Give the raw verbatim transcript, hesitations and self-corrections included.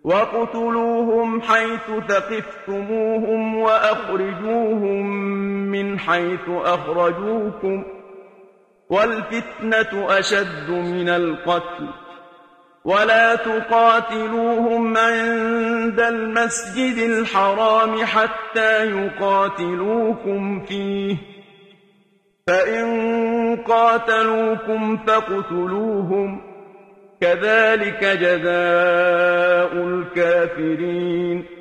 وَاقْتُلُوهُمْ حَيْثُ ثَقِفْتُمُوهُمْ وَأَخْرِجُوهُم مِّنْ حَيْثُ أَخْرَجُوكُمْ ۚ وَالْفِتْنَةُ أَشَدُّ مِنَ الْقَتْلِ ۚ وَلَا تُقَاتِلُوهُمْ عِندَ الْمَسْجِدِ الْحَرَامِ حَتَّىٰ يُقَاتِلُوكُمْ فِيهِ ۖ فَإِن قَاتَلُوكُمْ فَاقْتُلُوهُمْ ۗ كَذَٰلِكَ جَزَاءُ الْكَافِرِينَ.